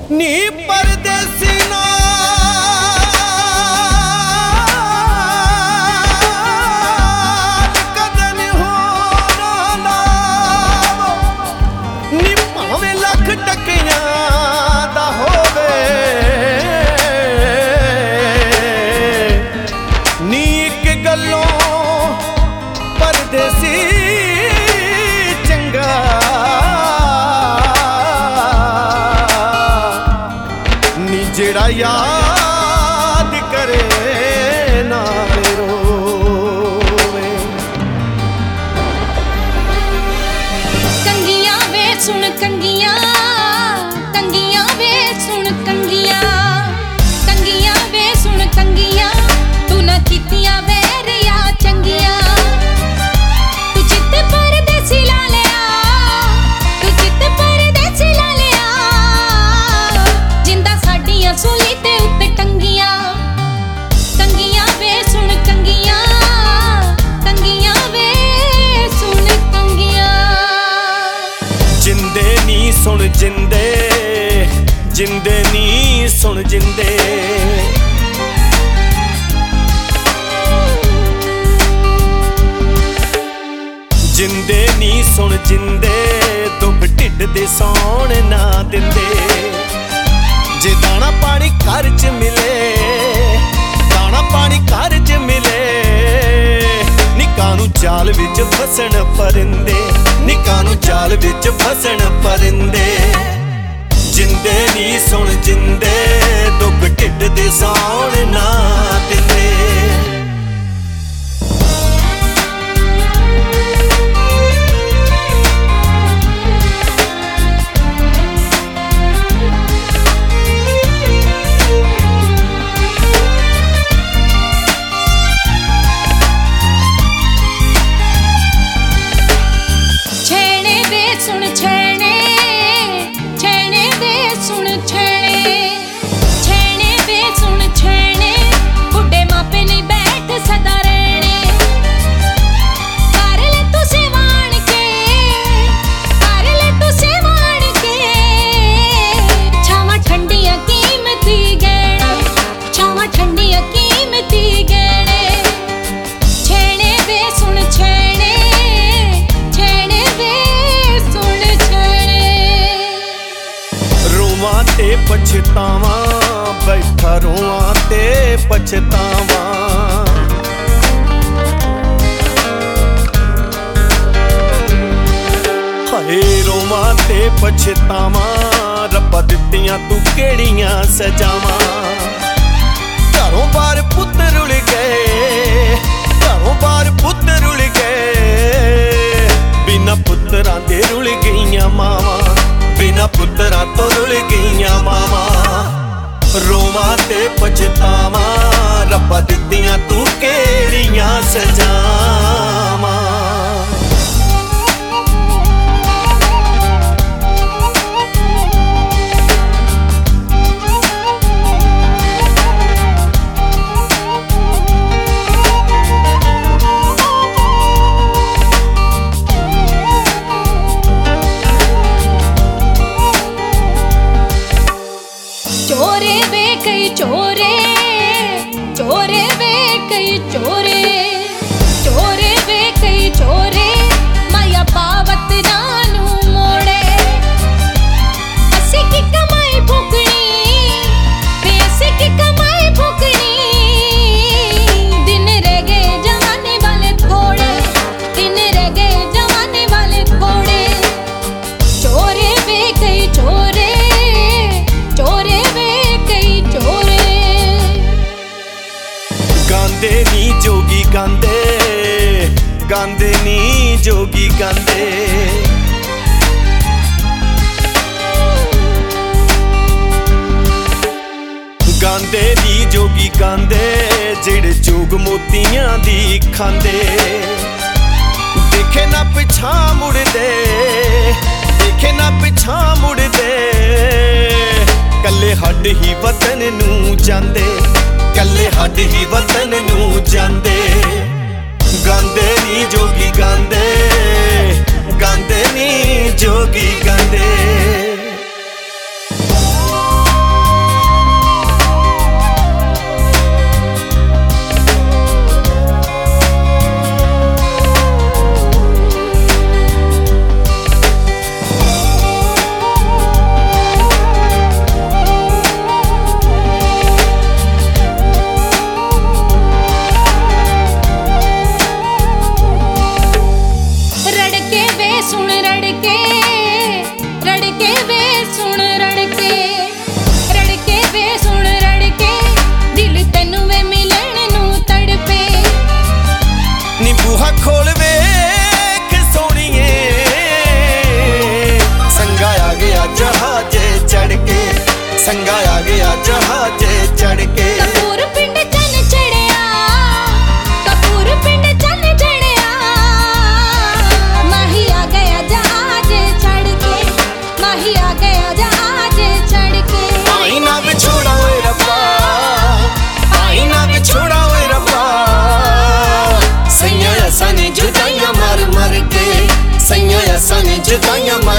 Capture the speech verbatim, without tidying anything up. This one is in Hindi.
नी परदेसी ना कदन हो ना नी भावें लख टकियां दा होवे नी एक गल्लों परदेसी चंगा जेड़ा याद करे नाल रोवे। कंगियां वे सुन कंगियां कंगियां वे सुन कंगियां कंगियां वे सुन कंगियां तू ना कीतियां वेरिया चंगियां तू चित परदेसी ला लिया तू चित परदेसी ला लिया जिंदा साडियां सूली ते उत्ते टंगियां कंगियां वे सुन कंगियां कंगियां वे सुन कंगियां। जिंदे नी सुन जिंदे जिंदे नी सुन जिंदे जिंदे नी सुन जिंदे दुख ढिड दे सौण ना दिंदे जे दाना पानी घर च मिले दाना पानी घर च मिले निकानू जाल विच फसन परिंदे निकानू जाल विच फसन परिंदे। जिंदे नी सुन जिंदे दुख ढिड दे सौण ना दिंदे। सुन छेने छेने वे सुन छेने छेने वे सुन छेने बुढ़े मापे नहीं बैठ सदा रहने कर ले तू सेवान के कर ले तू सेवान के छावा ठंडिया कीमती गहना छावा ठंडिया कीमती गहने छेने वे सुन छेने ते पछतावा बैठा रोआं ते पछतावा हाय रोवां ते पछतावा रब्बा दित्तियां तू केड़ियां सजावां घरों बाहर पुत्त रुल गए घरों बाहर पुत्त रुल गए बिना पुत्तरां दे रुल गईयां मावां बिना पुत्तरां तो रुल गईयां मावां रोवां ते पछतावां रब्बा दित्तियां तू केड़ियां सजावां। चोरे वे कई चोरे चोरे वे कई चोरे चोरे वे कई चोरे माया पावत नानू मोड़े असी की कमाई भुगनी वे असी की कमाई भुगनी दिन रह गए जमाने वाले थोड़े दिन रह गए जमाने वाले थोड़े चोरे वे कई चोरे चोरे वे कई चोरे। गांदे नी जोगी गांदे गांदे नी जोगी गांदे गांदे नी जोगी गांदे जेड़े जोग मोतियां दी खांदे देखे ना पिछा मुड़दे देखे ना पिछा मुड़दे कल्ले हड ही वतन नू जांदे कल्ले हड ही वतन नू जांदे गांदे नी जोगी गांदे गांदे नी जोगी गांदे। के आजा आज छड़ के। आई ना बिछोड़ा ओए रब्बा, आई ना बिछोड़ा ओए रब्बा, सैया असां ने जुदाइयां मार मार के, सैया असां ने जुदाइयां